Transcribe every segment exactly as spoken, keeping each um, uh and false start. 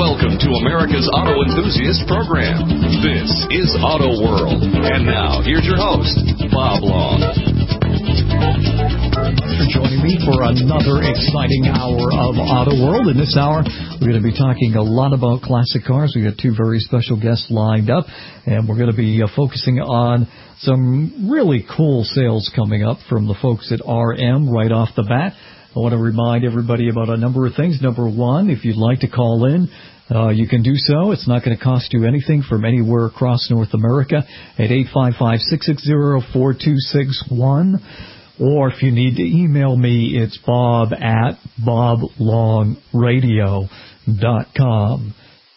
Welcome to America's Auto Enthusiast Program. This is Auto World. And now, here's your host, Bob Long. Thanks for joining me for another exciting hour of Auto World. In this hour, we're going to be talking a lot about classic cars. We've got two very special guests lined up, and we're going to be uh, focusing on some really cool sales coming up from the folks at R M right off the bat. I want to remind everybody about a number of things. Number one, if you'd like to call in, uh, you can do so. It's not going to cost you anything from anywhere across North America at eight five five, six six zero, four two six one. Or if you need to email me, it's bob at bob long radio dot com.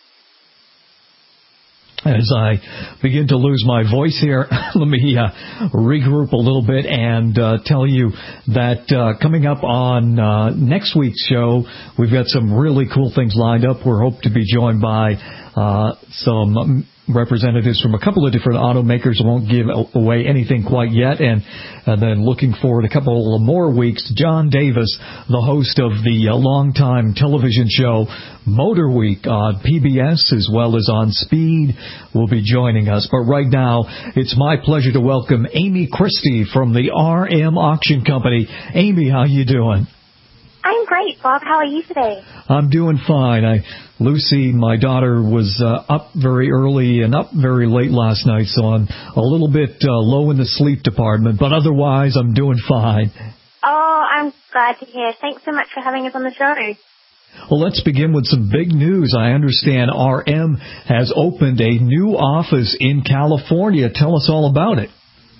As I begin to lose my voice here, let me uh, regroup a little bit and uh, tell you that uh, coming up on uh, next week's show, we've got some really cool things lined up. We're hoping to be joined by uh, some representatives from a couple of different automakers. I won't give away anything quite yet. And, and then looking forward a couple of more weeks, John Davis, the host of the uh, longtime television show Motor Week on P B S as well as on Speed, will be joining us. But right now, it's my pleasure to welcome Amy Christie from the R M Auction Company. Amy, how you doing? I'm great, Bob. How are you today? I'm doing fine. I, Lucy, my daughter, was uh, up very early and up very late last night, so I'm a little bit uh, low in the sleep department, but otherwise I'm doing fine. Oh, I'm glad to hear. Thanks so much for having us on the show. Well, let's begin with some big news. I understand R M has opened a new office in California. Tell us all about it.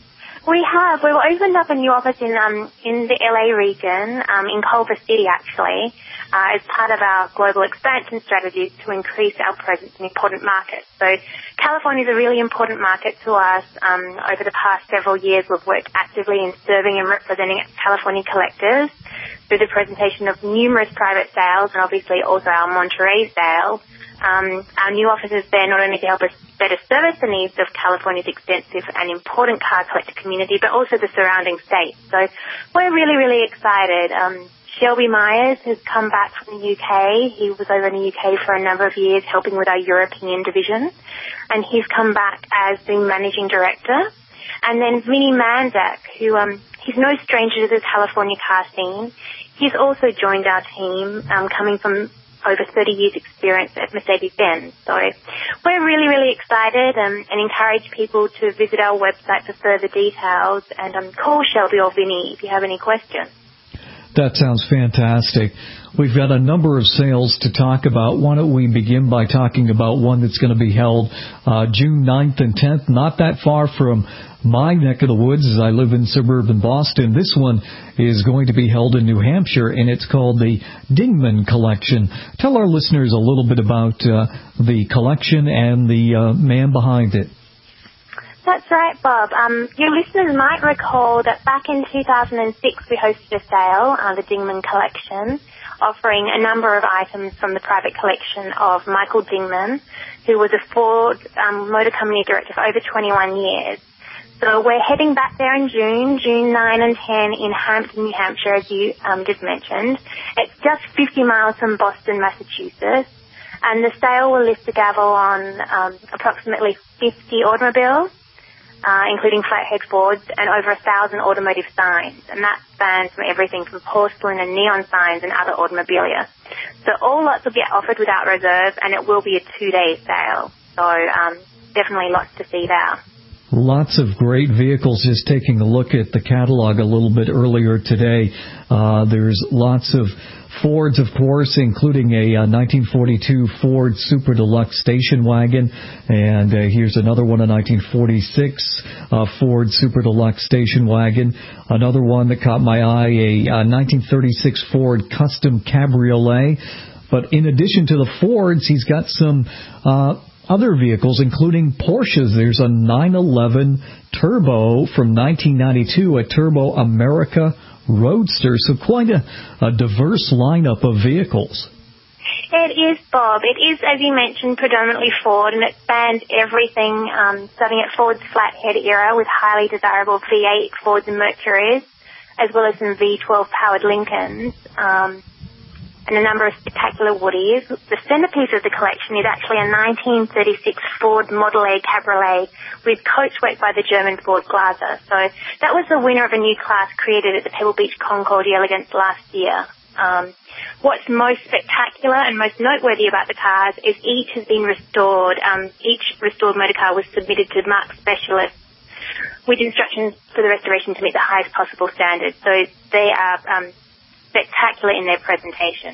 We have. We've opened up a new office in um in the L A region, um in Culver City actually, uh, as part of our global expansion strategy to increase our presence in important markets. So California is a really important market to us. Um, over the past several years, we've worked actively in serving and representing California collectors through the presentation of numerous private sales and obviously also our Monterey sale. Um, our new office is there not only to help us better service the needs of California's extensive and important car collector community, but also the surrounding states. So we're really, really excited. Um, Shelby Myers has come back from the U K. He was over in the U K for a number of years helping with our European division, and he's come back as the managing director. And then Vinny Manzak, who um, he's no stranger to the California car scene. He's also joined our team, um, coming from over thirty years experience at Mercedes-Benz. So we're really, really excited um, and encourage people to visit our website for further details and um, call Shelby or Vinny if you have any questions. That sounds fantastic. We've got a number of sales to talk about. Why don't we begin by talking about one that's going to be held uh, June ninth and tenth, not that far from my neck of the woods as I live in suburban Boston. This one is going to be held in New Hampshire, and it's called the Dingman Collection. Tell our listeners a little bit about uh, the collection and the uh, man behind it. That's right, Bob. Um, your listeners might recall that back in two thousand six we hosted a sale, uh, the Dingman Collection, offering a number of items from the private collection of Michael Dingman, who was a Ford um, Motor Company director for over twenty-one years. So we're heading back there in June, June ninth and tenth in Hampton, New Hampshire, as you um, just mentioned. It's just fifty miles from Boston, Massachusetts. And the sale will lift the gavel on um, approximately fifty automobiles, uh, including flathead Fords, and over a thousand automotive signs. And that spans from everything from porcelain and neon signs and other automobilia. So all lots will get offered without reserve, and it will be a two-day sale. So um, definitely lots to see there. Lots of great vehicles. Just taking a look at the catalog a little bit earlier today, uh, there's lots of Fords, of course, including a uh, nineteen forty-two Ford Super Deluxe station wagon. And uh, here's another one, a nineteen forty-six uh, Ford Super Deluxe station wagon. Another one that caught my eye, a uh, nineteen thirty-six Ford Custom Cabriolet. But in addition to the Fords, he's got some uh other vehicles, including Porsches. There's a nine eleven Turbo from nineteen ninety-two, a Turbo America Roadster. So quite a, a diverse lineup of vehicles. It is, Bob. It is, as you mentioned, predominantly Ford, and it spans everything, um, starting at Ford's flathead era with highly desirable V eight Fords and Mercurys, as well as some V twelve powered Lincolns. Um, and a number of spectacular woodies. The centerpiece of the collection is actually a nineteen thirty-six Ford Model A Cabriolet with coachwork by the German Ford Glaser. So that was the winner of a new class created at the Pebble Beach Concours d'Elegance last year. Um, what's most spectacular and most noteworthy about the cars is each has been restored. Um, each restored motor car was submitted to marque specialists with instructions for the restoration to meet the highest possible standards. So they are um, spectacular in their presentation.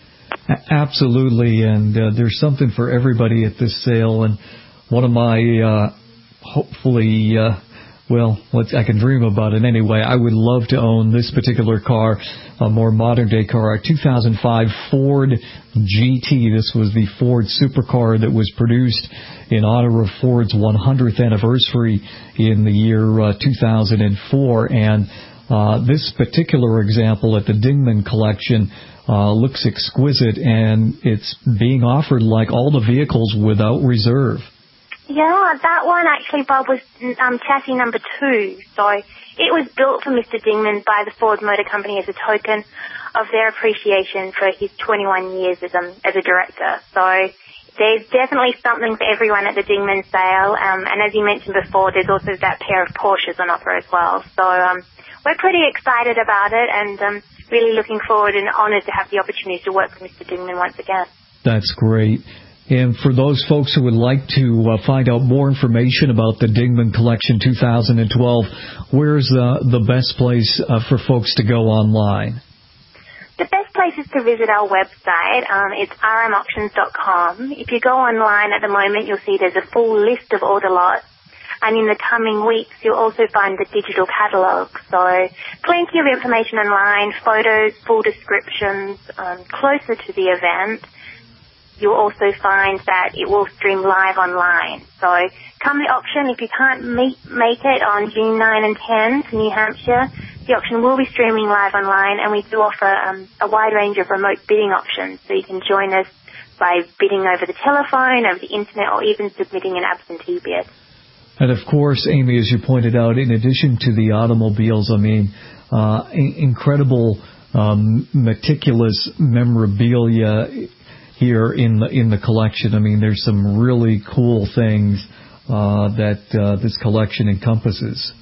Absolutely, and uh, there's something for everybody at this sale. And one of my, uh, hopefully, uh, well, let's, I can dream about it anyway. I would love to own this particular car, a more modern-day car, a two thousand five Ford G T. This was the Ford supercar that was produced in honor of Ford's one hundredth anniversary in the year uh, two thousand four. And uh, this particular example at the Dingman Collection uh, looks exquisite, and it's being offered like all the vehicles without reserve. Yeah, that one actually, Bob, was um, chassis number two. So it was built for Mister Dingman by the Ford Motor Company as a token of their appreciation for his twenty-one years as, um, as a director. So there's definitely something for everyone at the Dingman sale. Um, and as you mentioned before, there's also that pair of Porsches on offer as well. So um, we're pretty excited about it, and um, really looking forward and honoured to have the opportunity to work with Mister Dingman once again. That's great. And for those folks who would like to uh, find out more information about the Dingman Collection two thousand twelve, where's uh, the best place uh, for folks to go online? The best place is to visit our website. Um, it's r m auctions dot com. If you go online at the moment, you'll see there's a full list of order lots. And in the coming weeks, you'll also find the digital catalogue. So plenty of information online, photos, full descriptions, um, closer to the event. You'll also find that it will stream live online. So come the auction, if you can't meet, make it on June ninth and tenth to New Hampshire, the auction will be streaming live online, and we do offer um, a wide range of remote bidding options. So you can join us by bidding over the telephone, over the internet, or even submitting an absentee bid. And of course, Amy, as you pointed out, in addition to the automobiles, I mean, uh, incredible, um, meticulous memorabilia here in the in the collection. I mean, there's some really cool things uh, that uh, this collection encompasses.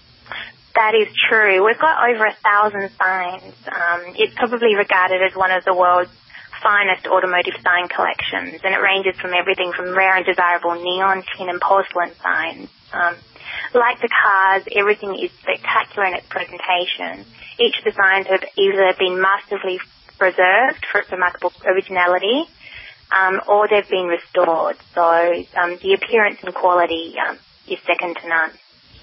That is true. We've got over a thousand signs. Um, it's probably regarded as one of the world's finest automotive sign collections, and it ranges from everything from rare and desirable neon, tin and porcelain signs. Um, like the cars, everything is spectacular in its presentation. Each of the signs have either been masterfully preserved for its remarkable originality, um, or they've been restored. So um, the appearance and quality um, is second to none.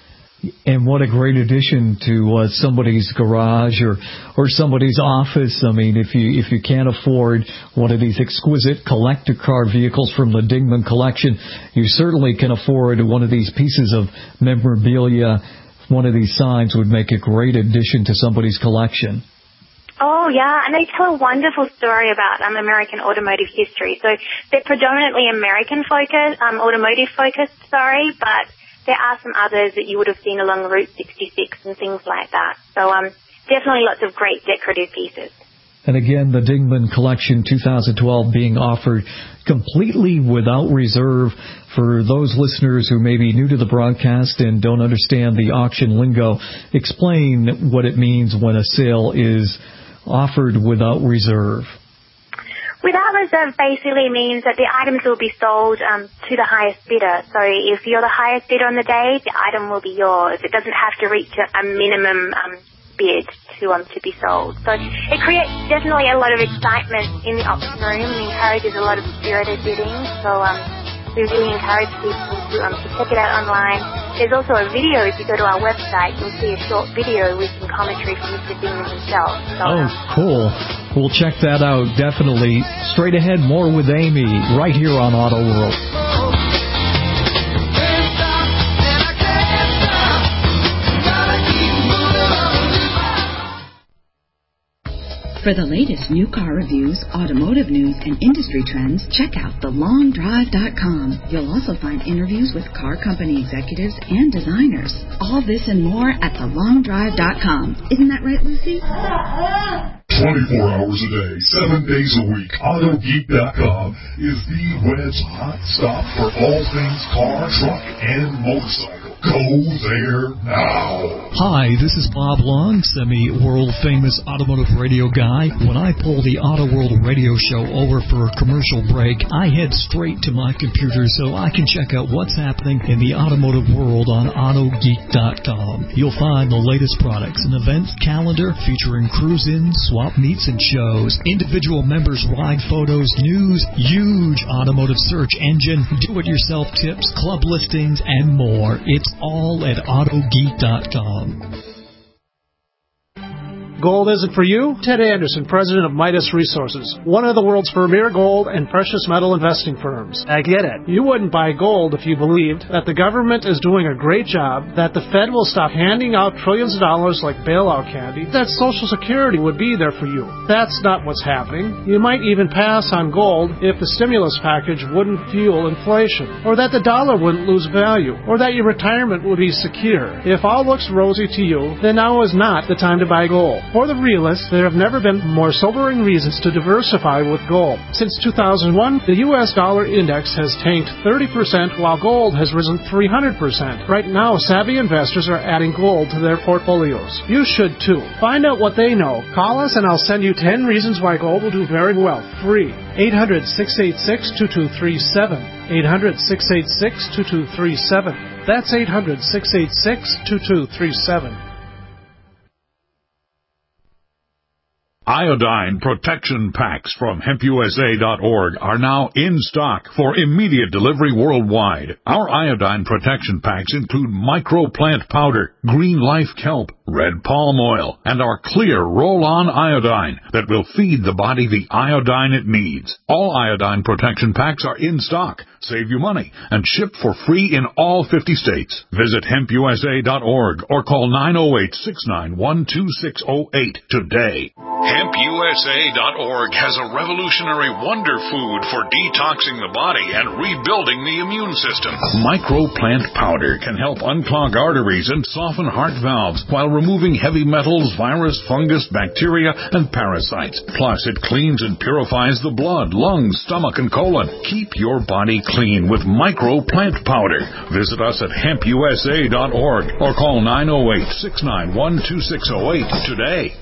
And what a great addition to uh, somebody's garage or or somebody's office. I mean, if you if you can't afford one of these exquisite collector car vehicles from the Dingman Collection, you certainly can afford one of these pieces of memorabilia. One of these signs would make a great addition to somebody's collection. Oh, yeah, and they tell a wonderful story about um, American automotive history. So they're predominantly American-focused, um, automotive-focused, sorry, but there are some others that you would have seen along Route sixty-six and things like that. So um, definitely lots of great decorative pieces. And again, the Dingman Collection two thousand twelve being offered completely without reserve. For those listeners who may be new to the broadcast and don't understand the auction lingo, explain what it means when a sale is offered without reserve. Without reserve basically means that the items will be sold um, to the highest bidder. So if you're the highest bidder on the day, the item will be yours. It doesn't have to reach a, a minimum um, bid to um to be sold. So it creates definitely a lot of excitement in the auction room and encourages a lot of spirited bidding. So um we really encourage people to um to check it out online. There's also a video. If you go to our website, you'll see a short video with some commentary from Mister Dingman himself. So, oh, um, cool. We'll check that out, definitely. Straight ahead, more with Amy right here on Auto World. For the latest new car reviews, automotive news, and industry trends, check out the long drive dot com. You'll also find interviews with car company executives and designers. All this and more at the long drive dot com. Isn't that right, Lucy? twenty-four hours a day, seven days a week, Auto Geek dot com is the web's hot stop for all things car, truck, and motorcycle. Go there now. Hi, this is Bob Long, semi-world famous automotive radio guy. When I pull the Auto World radio show over for a commercial break, I head straight to my computer so I can check out what's happening in the automotive world on Auto Geek dot com. You'll find the latest products and events calendar featuring cruise-ins, swap meets, and shows, individual members' ride photos, news, huge automotive search engine, do-it-yourself tips, club listings, and more. It's all at Auto Geek dot com. Gold isn't for you? Ted Anderson, president of Midas Resources, one of the world's premier gold and precious metal investing firms. I get it. You wouldn't buy gold if you believed that the government is doing a great job, that the Fed will stop handing out trillions of dollars like bailout candy, that Social Security would be there for you. That's not what's happening. You might even pass on gold if the stimulus package wouldn't fuel inflation, or that the dollar wouldn't lose value, or that your retirement would be secure. If all looks rosy to you, then now is not the time to buy gold. For the realists, there have never been more sobering reasons to diversify with gold. Since two thousand one, the U S dollar index has tanked thirty percent while gold has risen three hundred percent. Right now, savvy investors are adding gold to their portfolios. You should too. Find out what they know. Call us and I'll send you ten reasons why gold will do very well. Free. eight hundred, six eight six, two two three seven. eight hundred, six eight six, two two three seven. That's eight hundred, six eight six, two two three seven. Iodine protection packs from hemp U S A dot org are now in stock for immediate delivery worldwide. Our iodine protection packs include microplant powder, green life kelp, red palm oil, and our clear roll-on iodine that will feed the body the iodine it needs. All iodine protection packs are in stock, save you money, and ship for free in all fifty states. Visit hemp U S A dot org or call nine oh eight, six nine one, two six oh eight today. hemp U S A dot org has a revolutionary wonder food for detoxing the body and rebuilding the immune system. Microplant powder can help unclog arteries and soften heart valves while removing heavy metals, virus, fungus, bacteria, and parasites. Plus, it cleans and purifies the blood, lungs, stomach, and colon. Keep your body clean with Microplant powder. Visit us at hemp U S A dot org or call nine oh eight, six nine one, two six oh eight today.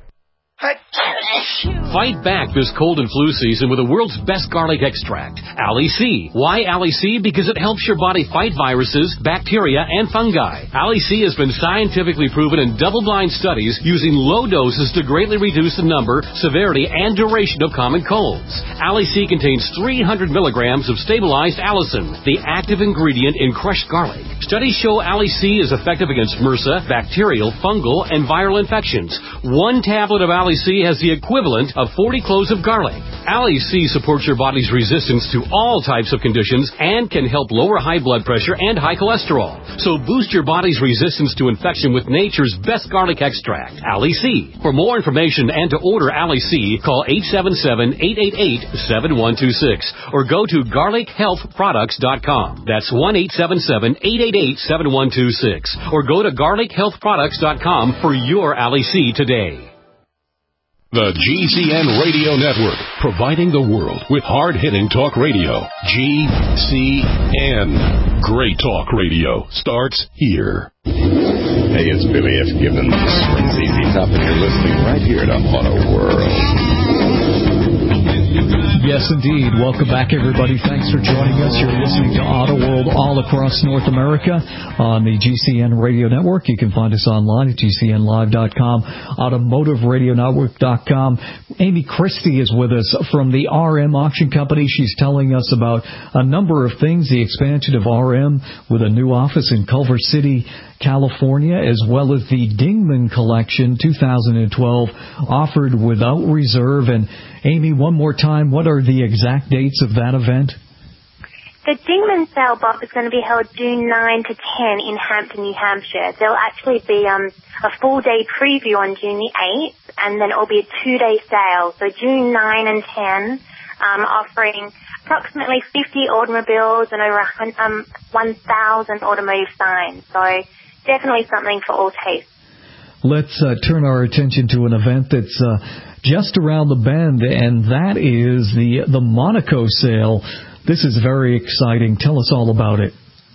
Fight back this cold and flu season with the world's best garlic extract, Ali C. Why Ali C? Because it helps your body fight viruses, bacteria, and fungi. Ali C has been scientifically proven in double-blind studies using low doses to greatly reduce the number, severity, and duration of common colds. Ali C contains three hundred milligrams of stabilized allicin, the active ingredient in crushed garlic. Studies show Ali C is effective against MRSA, bacterial, fungal, and viral infections. One tablet of Ali C has the equivalent of forty cloves of garlic. Ali C supports your body's resistance to all types of conditions and can help lower high blood pressure and high cholesterol. So boost your body's resistance to infection with nature's best garlic extract, Ali C. For more information and to order Ali C, call eight seven seven, eight eight eight, seven one two six or go to garlic health products dot com. That's one eight seven seven, eight eight eight, seven one two six or go to garlic health products dot com for your Ali C today. The G C N Radio Network, providing the world with hard-hitting talk radio. G C N. Great talk radio starts here. Hey, it's Billy F. Gibbons from Z Z Top, and you're listening right here to Auto World. Yes, indeed. Welcome back, everybody. Thanks for joining us. You're listening to Auto World all across North America on the G C N Radio Network. You can find us online at G C N live dot com, automotive radio network dot com. Amy Christie is with us from the R M Auction Company. She's telling us about a number of things, the expansion of R M with a new office in Culver City, California, as well as the Dingman Collection two thousand twelve offered without reserve. And Amy, one more time, what are the exact dates of that event? The Dingman sale, Bob, is going to be held June ninth to tenth in Hampton, New Hampshire. There'll actually be um, a full-day preview on June the eighth, and then it'll be a two-day sale. So June ninth and tenth, um, offering approximately fifty automobiles and over one thousand automotive signs. So definitely something for all tastes. let's uh, turn our attention to an event that's uh, just around the bend, and that is the the Monaco sale. This is very exciting. Tell us all about it.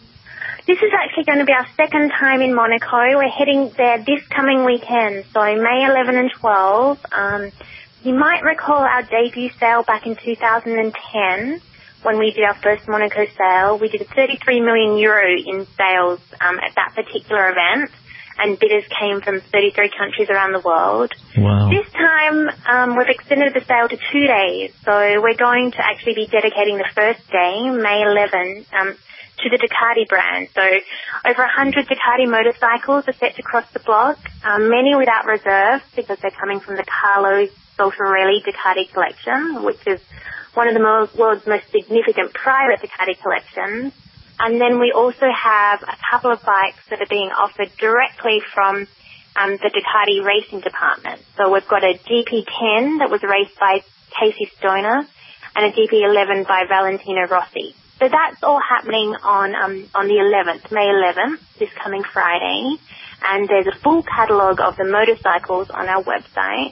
This is actually going to be our second time in Monaco. We're heading there this coming weekend, so May eleventh and twelfth. Um, you might recall our debut sale back in two thousand ten when we did our first Monaco sale. We did thirty-three million euro in sales um, at that particular event, and bidders came from thirty-three countries around the world. Wow. This time, um, we've extended the sale to two days, so we're going to actually be dedicating the first day, May eleventh, um, to the Ducati brand. So over one hundred Ducati motorcycles are set to cross the block, um, many without reserve because they're coming from the Carlo Saltarelli Ducati collection, which is one of the mo- world's most significant private Ducati collections. And then we also have a couple of bikes that are being offered directly from um, the Ducati racing department. So we've got a G P ten that was raced by Casey Stoner and a G P eleven by Valentino Rossi. So that's all happening on um, on the eleventh, May eleventh, this coming Friday. And there's a full catalogue of the motorcycles on our website.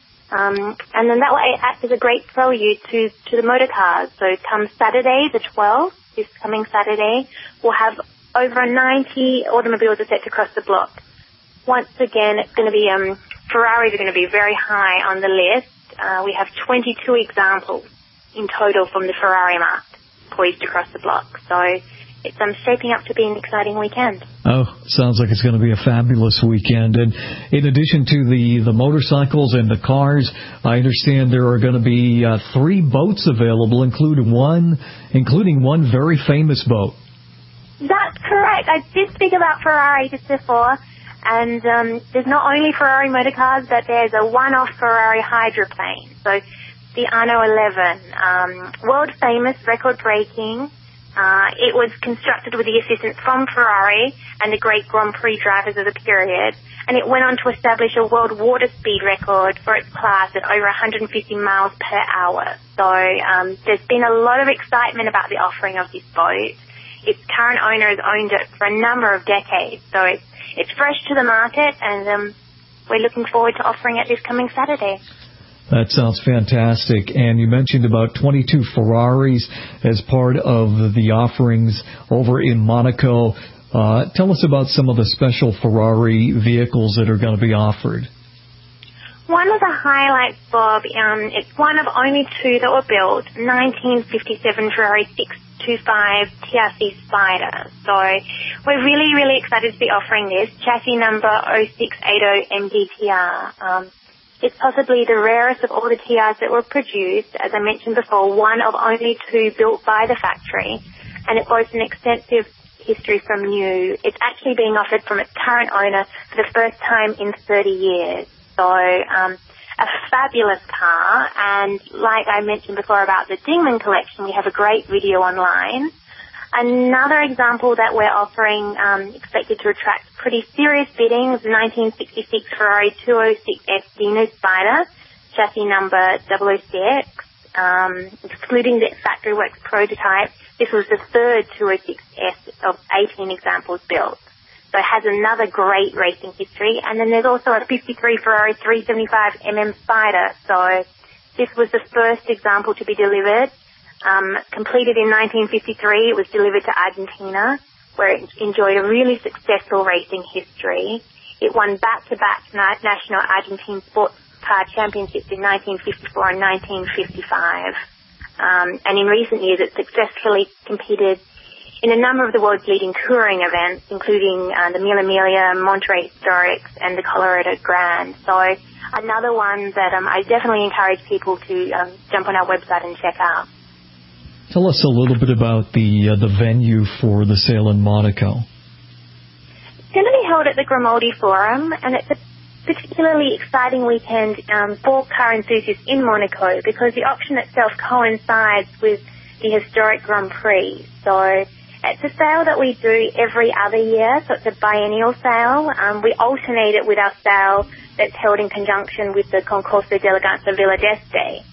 Um, and then that will act as a great prelude to, to the motor cars. So come Saturday, the twelfth, this coming Saturday, we'll have over ninety automobiles are set to cross the block. Once again, it's going to be, um, Ferraris are going to be very high on the list. Uh, we have twenty-two examples in total from the Ferrari mark poised to cross the block. So it's um, shaping up to be an exciting weekend. Oh, sounds like it's going to be a fabulous weekend. And in addition to the, the motorcycles and the cars, I understand there are going to be uh, three boats available, including one, including one very famous boat. That's correct. I did speak about Ferrari just before. And um, there's not only Ferrari motorcars, but there's a one-off Ferrari hydroplane. So the Arno eleven, um, world-famous, record-breaking. Uh, it was constructed with the assistance from Ferrari and the great Grand Prix drivers of the period, and it went on to establish a world water speed record for its class at over one hundred fifty miles per hour. So um, there's been a lot of excitement about the offering of this boat. Its current owner has owned it for a number of decades, so it's, it's fresh to the market, and um, we're looking forward to offering it this coming Saturday. That sounds fantastic. And you mentioned about twenty-two Ferraris as part of the offerings over in Monaco. Uh, tell us about some of the special Ferrari vehicles that are going to be offered. One of the highlights, Bob, um, it's one of only two that were built, nineteen fifty-seven Ferrari six twenty-five T R C Spider. So we're really, really excited to be offering this, chassis number oh six eighty M D T R. Um, It's possibly the rarest of all the T Rs that were produced, as I mentioned before, one of only two built by the factory, and it boasts an extensive history from new. It's actually being offered from its current owner for the first time in thirty years. So um, a fabulous car, and like I mentioned before about the Dingman collection, we have a great video online. Another example that we're offering, um, expected to attract pretty serious bidding, is the nineteen sixty-six Ferrari two oh six S Dino Spider, chassis number double oh six. Um, excluding the Factory Works prototype, this was the third two oh six S of eighteen examples built. So it has another great racing history. And then there's also a fifty-three Ferrari three seventy-five M M Spider. So this was the first example to be delivered. Um, completed in nineteen fifty-three, it was delivered to Argentina, where it enjoyed a really successful racing history. It won back-to-back national Argentine sports car championships in nineteen fifty-four and nineteen fifty-five. Um, and in recent years, it successfully competed in a number of the world's leading touring events, including uh, the Mille Miglia, Monterey Historics, and the Colorado Grand. So another one that um, I definitely encourage people to um, jump on our website and check out. Tell us a little bit about the uh, the venue for the sale in Monaco. It's going to be held at the Grimaldi Forum, and it's a particularly exciting weekend um, for car enthusiasts in Monaco because the auction itself coincides with the historic Grand Prix. So it's a sale that we do every other year, so it's a biennial sale. Um, we alternate it with our sale that's held in conjunction with the Concorso d'Eleganza Villa d'Este.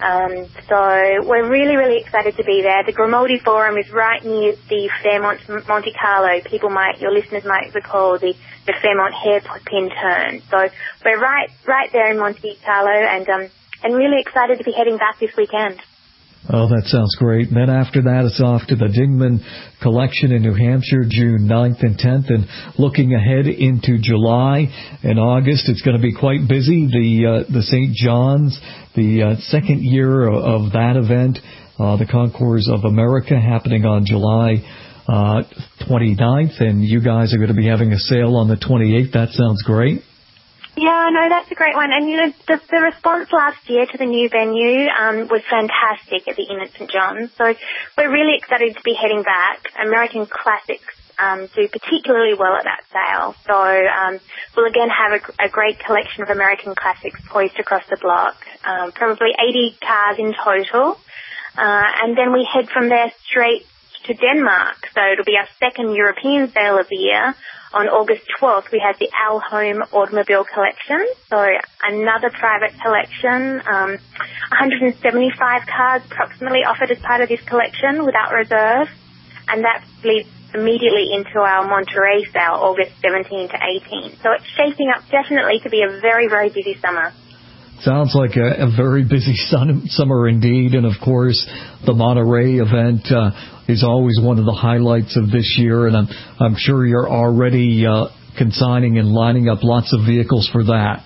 Um, so we're really, really excited to be there. The Grimaldi Forum is right near the Fairmont Monte Carlo. People might, your listeners might recall the, the Fairmont hairpin turn. So we're right, right there in Monte Carlo, and um, and really excited to be heading back this weekend. Oh, that sounds great. And then after that, it's off to the Dingman Collection in New Hampshire, June ninth and tenth. And looking ahead into July and August, it's going to be quite busy. The uh, the Saint John's, the uh, second year of, of that event, uh, the Concours of America, happening on July uh, twenty-ninth. And you guys are going to be having a sale on the twenty-eighth. That sounds great. Yeah, no, that's a great one. And, you know, the, the response last year to the new venue um, was fantastic at the Inn at Saint John's. So we're really excited to be heading back. American Classics um, do particularly well at that sale. So um, we'll again have a, a great collection of American Classics poised across the block, um, probably eighty cars in total. Uh, and then we head from there straight to Denmark. So it'll be our second European sale of the year. On August twelfth, we have the Al Home Automobile Collection, so another private collection, um, one hundred seventy-five cars approximately offered as part of this collection without reserve, and that leads immediately into our Monterey sale, August seventeenth to eighteenth. So it's shaping up definitely to be a very, very busy summer. Sounds like a, a very busy sun, summer indeed, and of course the Monterey event uh, is always one of the highlights of this year, and I'm, I'm sure you're already uh, consigning and lining up lots of vehicles for that.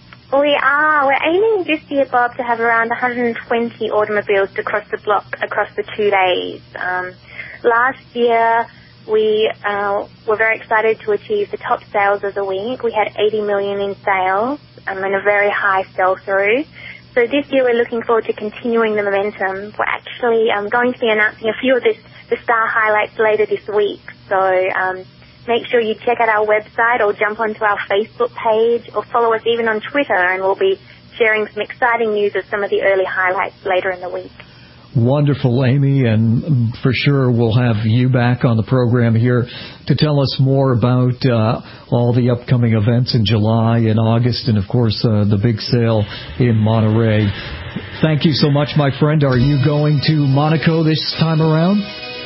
We are. We're aiming this year, Bob, to have around one hundred twenty automobiles across the block across the two days. Um, last year, we uh, were very excited to achieve the top sales of the week. We had eighty million in sales um, and a very high sell-through. So this year we're looking forward to continuing the momentum. We're actually um, going to be announcing a few of this, the star highlights later this week. So um, make sure you check out our website or jump onto our Facebook page or follow us even on Twitter, and we'll be sharing some exciting news of some of the early highlights later in the week. Wonderful, Amy, and for sure we'll have you back on the program here to tell us more about uh, all the upcoming events in July and August, and of course uh, the big sale in Monterey. Thank you so much, my friend. Are you going to Monaco this time around?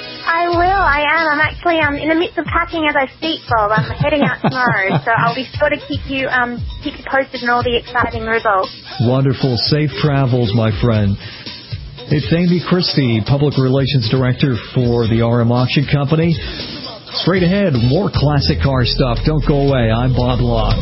I will, I am. I'm actually um, in the midst of packing as I speak, Bob. I'm heading out tomorrow, so I'll be sure to keep you um, keep you posted on all the exciting results. Wonderful. Safe travels, my friend. It's Amy Christie, Public Relations Director for the R M Auction Company. Straight ahead, more classic car stuff. Don't go away. I'm Bob Locke.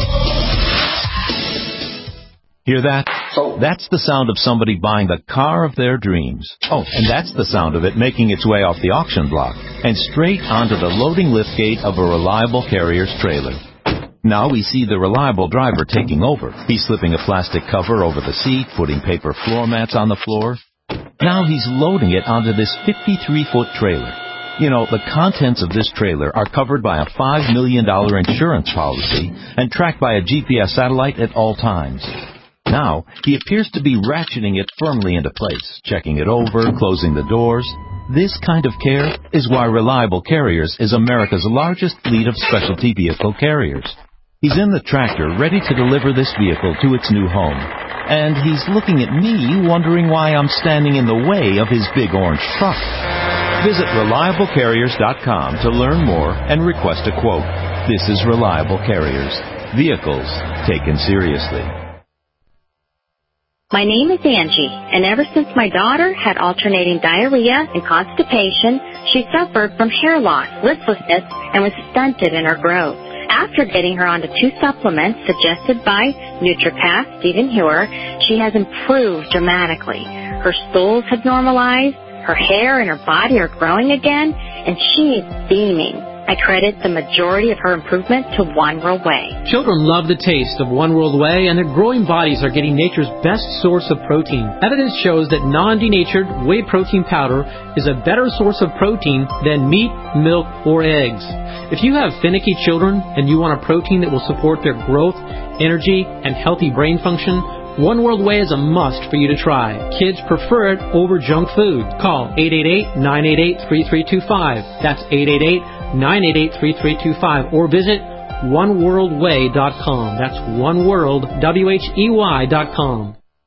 Hear that? That's the sound of somebody buying the car of their dreams. Oh, and that's the sound of it making its way off the auction block and straight onto the loading liftgate of a Reliable Carriers trailer. Now we see the Reliable driver taking over. He's slipping a plastic cover over the seat, putting paper floor mats on the floor. Now he's loading it onto this fifty-three foot trailer. You know, the contents of this trailer are covered by a five million dollars insurance policy and tracked by a G P S satellite at all times. Now, he appears to be ratcheting it firmly into place, checking it over, closing the doors. This kind of care is why Reliable Carriers is America's largest fleet of specialty vehicle carriers. He's in the tractor, ready to deliver this vehicle to its new home. And he's looking at me, wondering why I'm standing in the way of his big orange truck. Visit reliable carriers dot com to learn more and request a quote. This is Reliable Carriers. Vehicles taken seriously. My name is Angie, and ever since my daughter had alternating diarrhea and constipation, she suffered from hair loss, listlessness, and was stunted in her growth. After getting her onto two supplements suggested by NutriPath Stephen Hewer, she has improved dramatically. Her stools have normalized, her hair and her body are growing again, and she is beaming. I credit the majority of her improvement to One World Whey. Children love the taste of One World Whey, and their growing bodies are getting nature's best source of protein. Evidence shows that non-denatured whey protein powder is a better source of protein than meat, milk, or eggs. If you have finicky children and you want a protein that will support their growth, energy, and healthy brain function, One World Whey is a must for you to try. Kids prefer it over junk food. Call eight eight eight, nine eight eight, three three two five. That's eight eight eight, nine eight eight, three three two five. Or visit one world way dot com. That's one world, W H E Y dot com.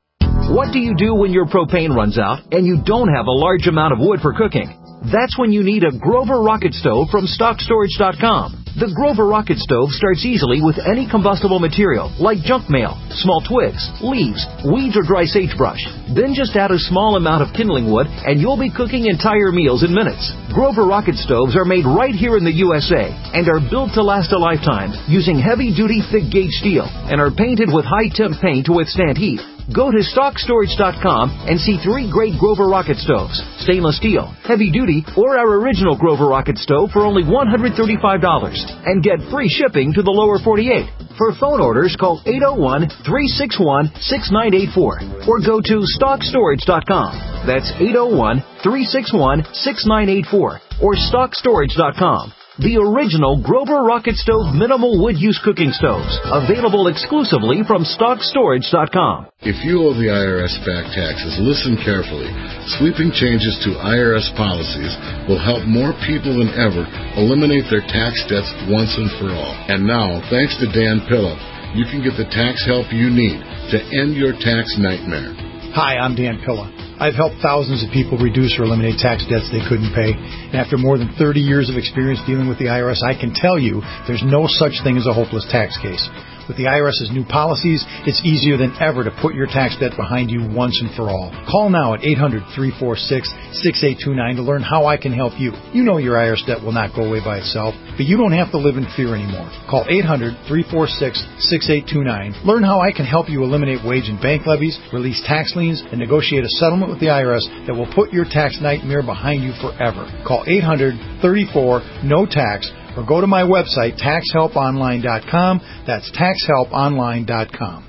What do you do when your propane runs out and you don't have a large amount of wood for cooking? That's when you need a Grover Rocket Stove from stock storage dot com. The Grover Rocket Stove starts easily with any combustible material, like junk mail, small twigs, leaves, weeds, or dry sagebrush. Then just add a small amount of kindling wood, and you'll be cooking entire meals in minutes. Grover Rocket Stoves are made right here in the U S A and are built to last a lifetime using heavy-duty, thick-gauge steel and are painted with high-temp paint to withstand heat. Go to stock storage dot com and see three great Grover Rocket Stoves, stainless steel, heavy-duty, or our original Grover Rocket Stove for only one hundred thirty-five dollars, and get free shipping to the lower forty-eight. For phone orders, call eight oh one, three six one, six nine eight four or go to stock storage dot com. That's eight oh one, three six one, six nine eight four or stock storage dot com. The original Grover Rocket Stove minimal wood use cooking stoves, available exclusively from stock storage dot com. If you owe the I R S back taxes, listen carefully. Sweeping changes to I R S policies will help more people than ever eliminate their tax debts once and for all. And now, thanks to Dan Pilla, you can get the tax help you need to end your tax nightmare. Hi, I'm Dan Pilla. I've helped thousands of people reduce or eliminate tax debts they couldn't pay. And after more than thirty years of experience dealing with the I R S, I can tell you there's no such thing as a hopeless tax case. With the I R S's new policies, it's easier than ever to put your tax debt behind you once and for all. Call now at eight hundred, three four six, six eight two nine to learn how I can help you. You know your I R S debt will not go away by itself, but you don't have to live in fear anymore. Call eight hundred, three four six, six eight two nine. Learn how I can help you eliminate wage and bank levies, release tax liens, and negotiate a settlement with the I R S that will put your tax nightmare behind you forever. Call eight hundred, thirty-four, no tax or go to my website, tax help online dot com. That's tax help online dot com.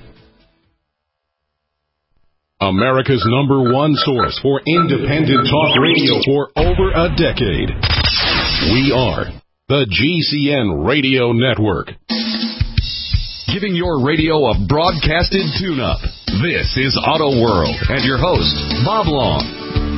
America's number one source for independent talk radio for over a decade. We are the G C N Radio Network. Giving your radio a broadcasted tune-up. This is Auto World and your host, Bob Long.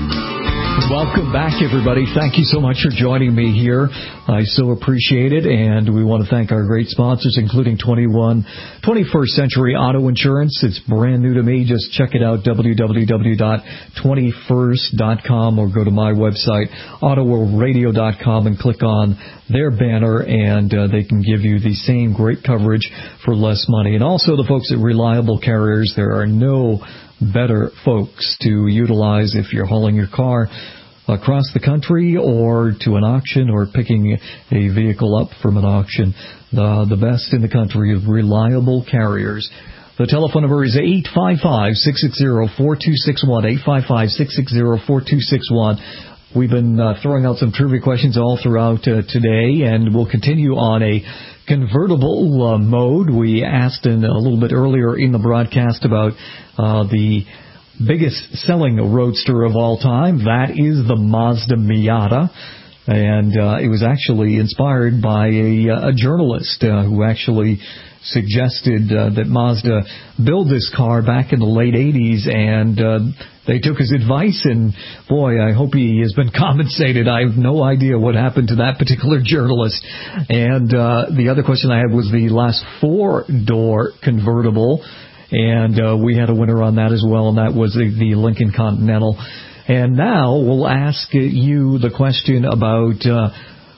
Welcome back, everybody. Thank you so much for joining me here. I so appreciate it, and we want to thank our great sponsors, including twenty-one, twenty-first Century Auto Insurance. It's brand new to me. Just check it out, w w w dot twenty-first dot com, or go to my website, auto world radio dot com, and click on their banner, and uh, they can give you the same great coverage for less money. And also the folks at Reliable Carriers, there are no better folks to utilize if you're hauling your car across the country or to an auction or picking a vehicle up from an auction. The, the best in the country of Reliable Carriers. The telephone number is eight five five, six six zero, four two six one, eight five five, six six zero, four two six one. We've been uh, throwing out some trivia questions all throughout uh, today, and we'll continue on a convertible uh, mode. We asked in a little bit earlier in the broadcast about uh, the biggest selling roadster of all time. That is the Mazda Miata. And uh, it was actually inspired by a, a journalist uh, who actually suggested uh, that Mazda build this car back in the late eighties, and uh, they took his advice, and boy, I hope he has been compensated. I have no idea what happened to that particular journalist. And uh, the other question I had was the last four-door convertible, and uh, we had a winner on that as well, and that was the, the Lincoln Continental. And now we'll ask you the question about uh,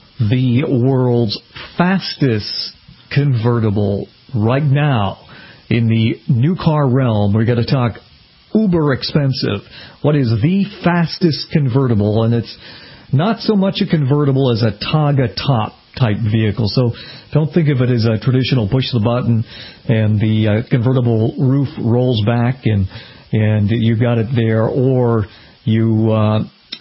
the world's fastest convertible right now in the new car realm. We're going to talk uber expensive. What is the fastest convertible? And it's not so much a convertible as a Targa top type vehicle. So don't think of it as a traditional push the button and the uh, convertible roof rolls back and and you got it there, or you uh,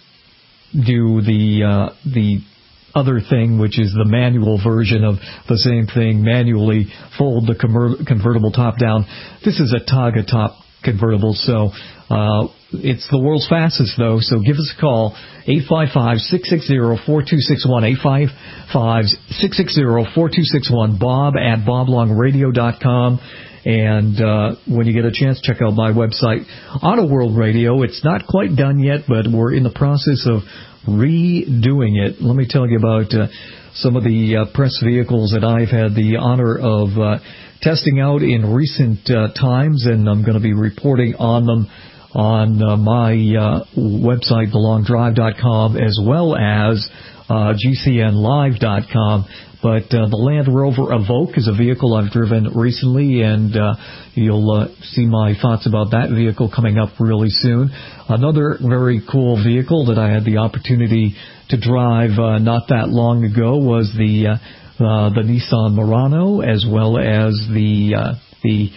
do the uh, the other thing, which is the manual version of the same thing, manually fold the conver- convertible top down. This is a Targa top convertible, so uh, it's the world's fastest, though, so give us a call, eight five five, six six zero, four two six one, eight five five, six six zero, four two six one, bob at bob long radio dot com. And uh, when you get a chance, check out my website, Auto World Radio. It's not quite done yet, but we're in the process of redoing it. Let me tell you about uh, some of the uh, press vehicles that I've had the honor of uh, testing out in recent uh, times, and I'm going to be reporting on them on uh, my uh, website, the long drive dot com, as well as uh, G C N live dot com. But uh, the Land Rover Evoque is a vehicle I've driven recently, and uh, you'll uh, see my thoughts about that vehicle coming up really soon. Another very cool vehicle that I had the opportunity to drive uh, not that long ago was the uh, uh, the Nissan Murano, as well as the uh, the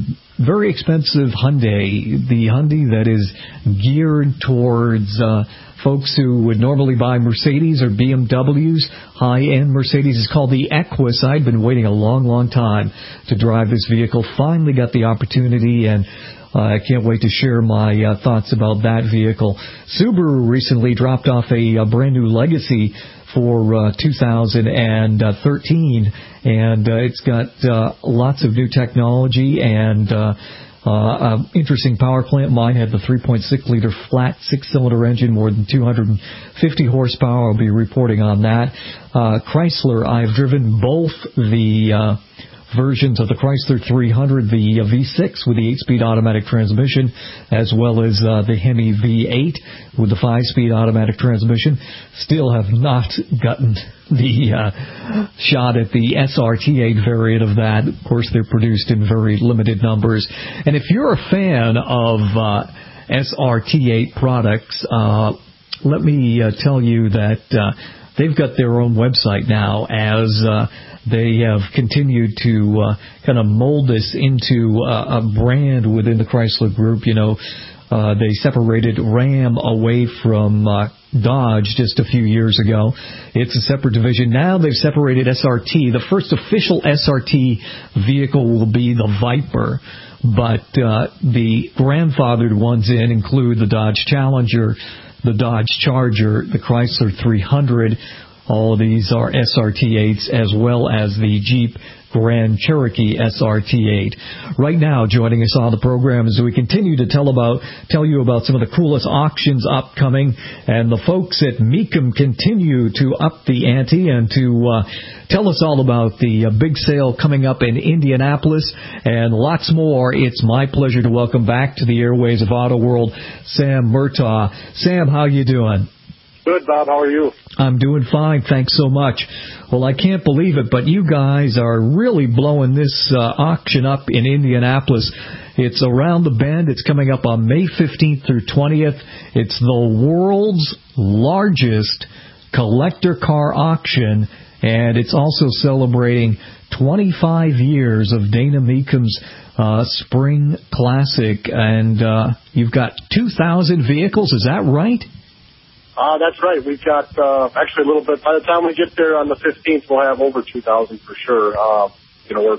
very expensive Hyundai, the Hyundai that is geared towards uh, folks who would normally buy Mercedes or B M Ws. High-end Mercedes is called the Equus. I'd been waiting a long, long time to drive this vehicle. Finally got the opportunity, and uh, I can't wait to share my uh, thoughts about that vehicle. Subaru recently dropped off a, a brand new Legacy for uh, two thousand thirteen, and uh, it's got uh, lots of new technology and uh, uh, uh, interesting power plant. Mine had the three point six liter flat six-cylinder engine, more than two hundred fifty horsepower. I'll be reporting on that. Uh, Chrysler, I've driven both the uh, versions of the Chrysler three hundred, the uh, V six with the eight-speed automatic transmission, as well as uh, the Hemi V eight with the five-speed automatic transmission. Still have not gotten the uh, shot at the S R T eight variant of that. Of course, they're produced in very limited numbers. And if you're a fan of uh, S R T eight products, uh, let me uh, tell you that uh, they've got their own website now, as uh, they have continued to uh, kind of mold this into uh, a brand within the Chrysler Group. You know, uh, they separated Ram away from uh, Dodge just a few years ago. It's a separate division. Now they've separated S R T. The first official S R T vehicle will be the Viper, but uh, the grandfathered ones in include the Dodge Challenger, the Dodge Charger, the Chrysler three hundred. All of these are S R T eights, as well as the Jeep Grand Cherokee S R T eight. Right now, joining us on the program as we continue to tell about tell you about some of the coolest auctions upcoming, and the folks at Mecum continue to up the ante and to uh, tell us all about the uh, big sale coming up in Indianapolis and lots more. It's my pleasure to welcome back to the airways of Auto World, Sam Murtaugh. Sam, how you doing? Good, Bob. How are you? I'm doing fine. Thanks so much. Well, I can't believe it, but you guys are really blowing this uh, auction up in Indianapolis. It's around the bend. It's coming up on May fifteenth through twentieth. It's the world's largest collector car auction, and it's also celebrating twenty-five years of Dana Mecum's uh, Spring Classic. And uh, you've got two thousand vehicles. Is that right? Uh, that's right. We've got, uh, actually a little bit, by the time we get there on the fifteenth, we'll have over two thousand for sure. Uh, you know, we're,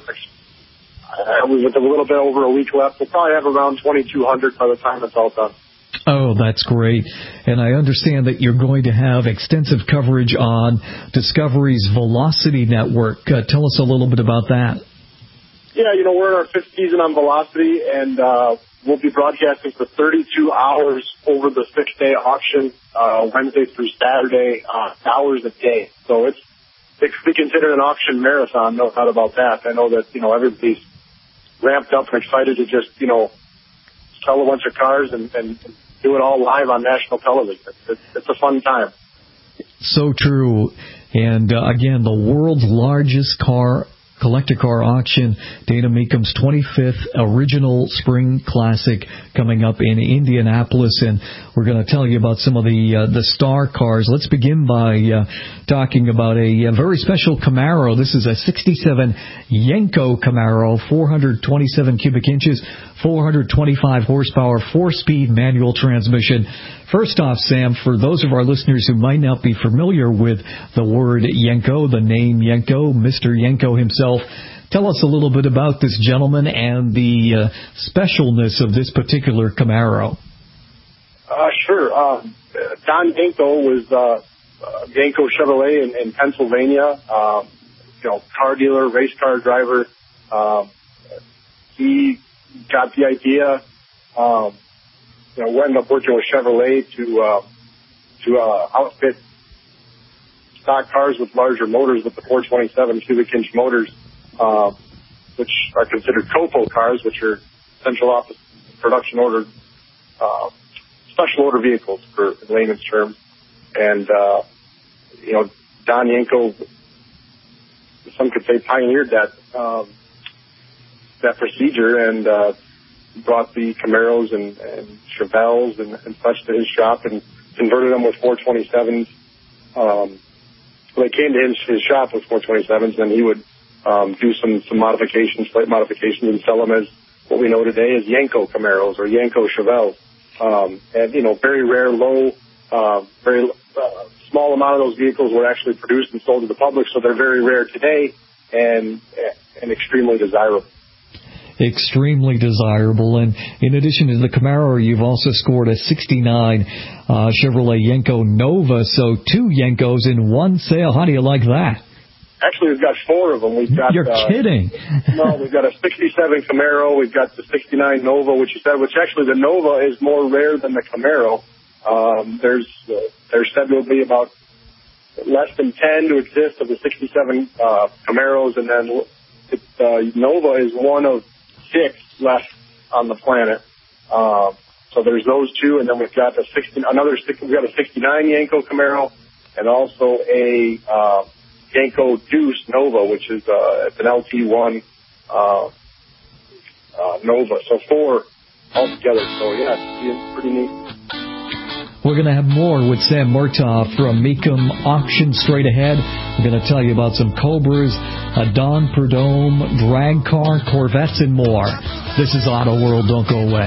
uh, with a little bit over a week left, we'll probably have around twenty-two hundred by the time it's all done. Oh, that's great. And I understand that you're going to have extensive coverage on Discovery's Velocity Network. Uh, tell us a little bit about that. Yeah, you know, we're in our fifth season on Velocity, and, uh, we'll be broadcasting for thirty-two hours over the six-day auction, uh, Wednesday through Saturday, uh, hours a day. So it's, it could be considered an auction marathon, no doubt about that. I know that, you know, everybody's ramped up and excited to just, you know, sell a bunch of cars and, and do it all live on national television. It's, it's a fun time. So true. And, uh, again, the world's largest car collector car auction, Dana Mecum's twenty-fifth original Spring Classic coming up in Indianapolis, and we're going to tell you about some of the uh, the star cars. Let's begin by uh, talking about a, a very special Camaro. This is a sixty-seven Yenko Camaro, four hundred twenty-seven cubic inches, four hundred twenty-five horsepower, four-speed manual transmission. First off, Sam, for those of our listeners who might not be familiar with the word Yenko, the name Yenko, Mister Yenko himself, tell us a little bit about this gentleman and the uh, specialness of this particular Camaro. Uh, sure. Um, Don Yenko was uh, uh, Yenko Chevrolet in, in Pennsylvania, um, you know, car dealer, race car driver. Um, he got the idea, um, you know, we ended up working with Chevrolet to uh, to uh, outfit stock cars with larger motors with the four twenty-seven cubic inch motors, uh, which are considered COPO cars, which are central office production order, uh, special order vehicles for layman's terms. And, uh, you know, Don Yanko, some could say, pioneered that, um, that procedure and, uh, brought the Camaros and, and Chevelles and, and such to his shop and converted them with four twenty-sevens. Um, when they came to his, his shop with four twenty-sevens, then he would um, do some, some modifications, slight modifications, and sell them as what we know today as Yanko Camaros or Yanko Chevelles. Um, and, you know, very rare, low, uh, very uh, small amount of those vehicles were actually produced and sold to the public, so they're very rare today and, and extremely desirable. Extremely desirable. And in addition to the Camaro, you've also scored a sixty-nine uh, Chevrolet Yenko Nova, so two Yenkos in one sale. How do you like that? Actually, we've got four of them. We've got, You're uh, kidding. No, we've got a sixty-seven Camaro. We've got the sixty-nine Nova, which you said, which actually the Nova is more rare than the Camaro. Um, there's uh, there's said to be about less than ten to exist of the sixty-seven uh, Camaros, and then it, uh, Nova is one of six left on the planet. Uh, so there's those two, and then we've got a sixty, another we've got a sixty-nine Yanko Camaro, and also a uh, Yanko Deuce Nova, which is uh, it's an L T one uh, uh, Nova. So four altogether. So yeah, it's pretty neat. We're going to have more with Sam Murtaugh from Mecum Auction straight ahead. We're going to tell you about some Cobras, a Don Prudhomme drag car, Corvettes, and more. This is Auto World. Don't go away.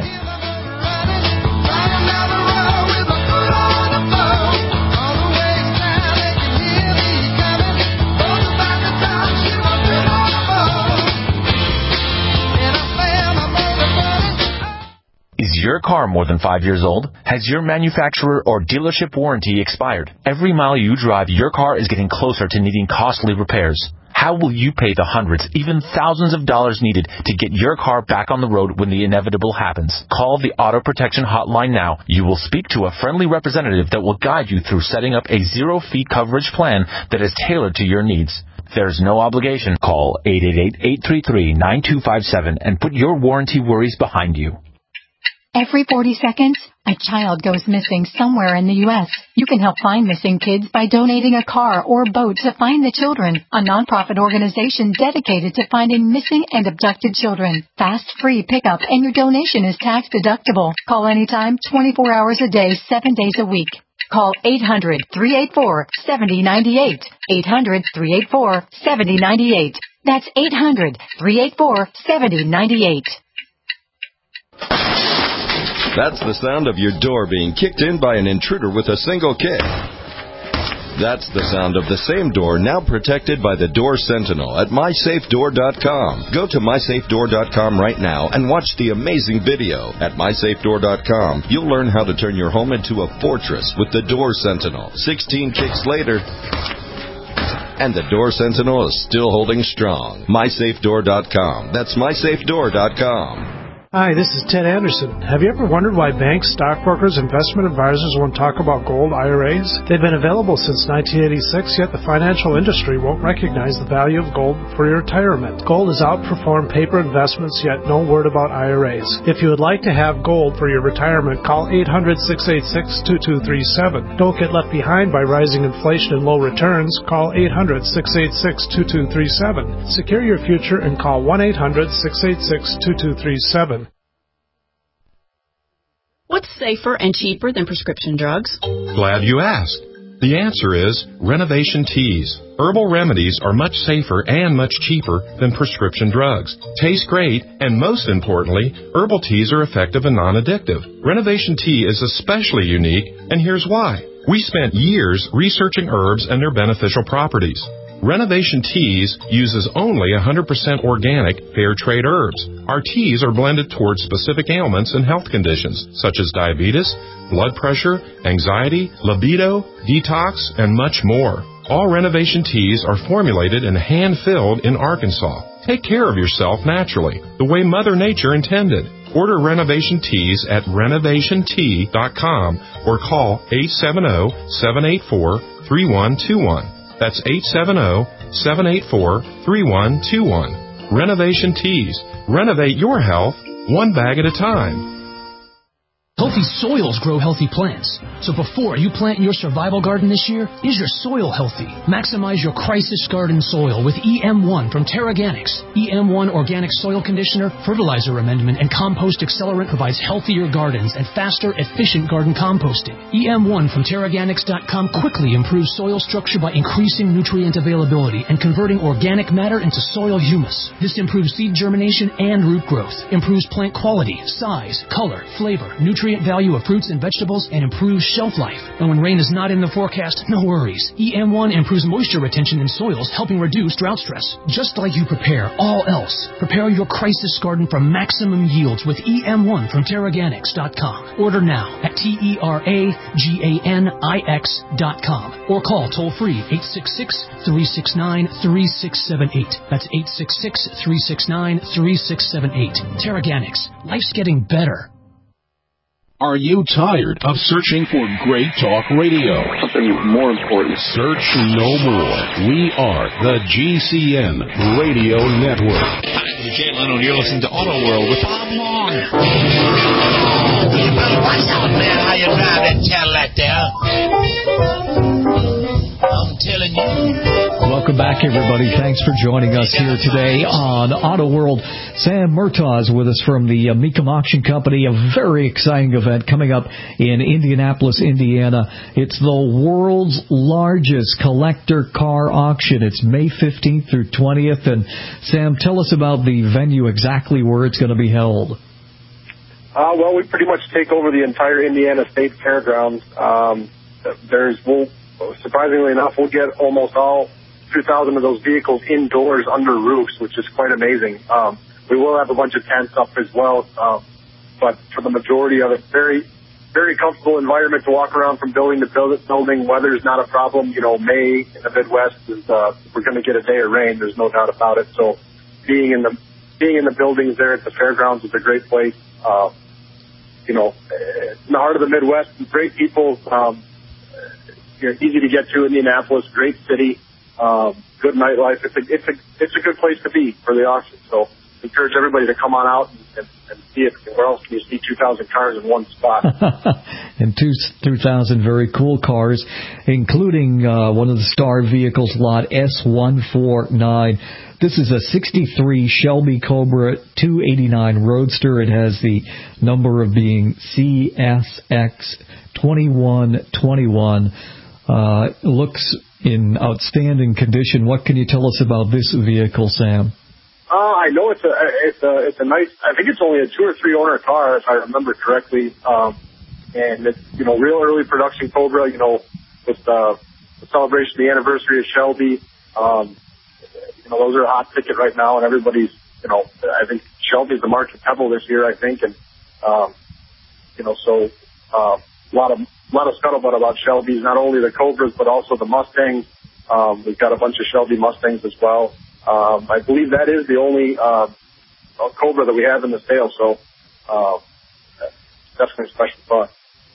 Is your car more than five years old? Has your manufacturer or dealership warranty expired? Every mile you drive, your car is getting closer to needing costly repairs. How will you pay the hundreds, even thousands of dollars needed to get your car back on the road when the inevitable happens? Call the Auto Protection Hotline now. You will speak to a friendly representative that will guide you through setting up a zero-fee coverage plan that is tailored to your needs. There's no obligation. Call eight eight eight, eight three three, nine two five seven and put your warranty worries behind you. Every forty seconds, a child goes missing somewhere in the U S You can help find missing kids by donating a car or boat to Find the Children, a nonprofit organization dedicated to finding missing and abducted children. Fast, free pickup, and your donation is tax deductible. Call anytime, twenty-four hours a day, seven days a week. Call eight hundred, three eight four, seven zero nine eight. eight hundred, three eight four, seven zero nine eight. That's eight hundred, three eight four, seven zero nine eight. That's the sound of your door being kicked in by an intruder with a single kick. That's the sound of the same door now protected by the Door Sentinel at my safe door dot com. Go to my safe door dot com right now and watch the amazing video. At my safe door dot com, you'll learn how to turn your home into a fortress with the Door Sentinel. sixteen kicks later, and the Door Sentinel is still holding strong. my safe door dot com. That's my safe door dot com. Hi, this is Ted Anderson. Have you ever wondered why banks, stockbrokers, investment advisors won't talk about gold I R As? They've been available since nineteen eighty-six, yet the financial industry won't recognize the value of gold for your retirement. Gold has outperformed paper investments, yet no word about I R As. If you would like to have gold for your retirement, call eight hundred, six eight six, two two three seven. Don't get left behind by rising inflation and low returns. Call eight hundred, six eight six, two two three seven. Secure your future and call one eight hundred, six eight six, two two three seven. What's safer and cheaper than prescription drugs? Glad you asked. The answer is Renovation Teas. Herbal remedies are much safer and much cheaper than prescription drugs. Taste great, and most importantly, herbal teas are effective and non-addictive. Renovation Tea is especially unique, and here's why. We spent years researching herbs and their beneficial properties. Renovation Teas uses only one hundred percent organic, fair trade herbs. Our teas are blended towards specific ailments and health conditions, such as diabetes, blood pressure, anxiety, libido, detox, and much more. All Renovation Teas are formulated and hand-filled in Arkansas. Take care of yourself naturally, the way Mother Nature intended. Order Renovation Teas at renovation tea dot com or call eight seven zero, seven eight four, three one two one. That's eight seven zero, seven eight four, three one two one. Renovation Teas. Renovate your health one bag at a time. Healthy soils grow healthy plants. So before you plant in your survival garden this year, is your soil healthy? Maximize your crisis garden soil with E M one from TerraGanix. E M one Organic Soil Conditioner, Fertilizer Amendment, and Compost Accelerant provides healthier gardens and faster, efficient garden composting. E M one from Terraganix dot com quickly improves soil structure by increasing nutrient availability and converting organic matter into soil humus. This improves seed germination and root growth, improves plant quality, size, color, flavor, nutrient value of fruits and vegetables, and improves shelf life. And when rain is not in the forecast, no worries. E M one improves moisture retention in soils, helping reduce drought stress. Just like you prepare all else, prepare your crisis garden for maximum yields with E M one from Terraganix dot com. Order now at T E R A G A N I X dot com or call toll-free eight six six, three six nine, three six seven eight. That's eight six six, three six nine, three six seven eight. Terraganix. Life's getting better. Are you tired of searching for great talk radio? Something more important. Search no more. We are the G C N Radio Network. Hi, this is Jay Leno, and you're listening to Auto World with Bob Long. Watch out, man, how you drive that Cadillac there. I'm telling you. Welcome back, everybody. Thanks for joining us here today on Auto World. Sam Murtaugh with us from the uh, Mecum Auction Company. A very exciting event coming up in Indianapolis, Indiana. It's the world's largest collector car auction. It's May fifteenth through twentieth. And, Sam, tell us about the venue, exactly where it's going to be held. Uh, well, we pretty much take over the entire Indiana State Fairgrounds. Um, there's, we'll, surprisingly enough, we'll get almost all two thousand of those vehicles indoors under roofs, which is quite amazing. Um, we will have a bunch of tents up as well, um, but for the majority of it, very, very comfortable environment to walk around from building to building. Weather's not a problem. You know, May in the Midwest is, uh, we're going to get a day of rain. There's no doubt about it. So being in the, being in the buildings there at the fairgrounds is a great place. Uh, you know, in the heart of the Midwest, great people, um, you know, easy to get to. Indianapolis, great city. Um, good nightlife. It's a, it's a, it's a good place to be for the auction. So I encourage everybody to come on out and, and, and see it. Where else can you see two thousand cars in one spot? And two, two thousand very cool cars, including, uh, one of the star vehicles, lot S one forty-nine. This is a sixty-three Shelby Cobra two eighty-nine Roadster. It has the number of being C S X twenty-one twenty-one. Uh, looks in outstanding condition. What can you tell us about this vehicle, Sam? Uh, I know it's a it's a it's a nice. I think it's only a two or three owner car, if I remember correctly. Um, and it's you know real early production Cobra. You know with uh, the celebration of the anniversary of Shelby. Um, you know those are a hot ticket right now, and everybody's you know I think Shelby's the market pebble this year. I think, and um, you know so uh, a lot of. A lot of scuttlebutt about Shelby's, not only the Cobras, but also the Mustangs. Um, we've got a bunch of Shelby Mustangs as well. Um, I believe that is the only uh, Cobra that we have in the sale, so uh, definitely a special thought.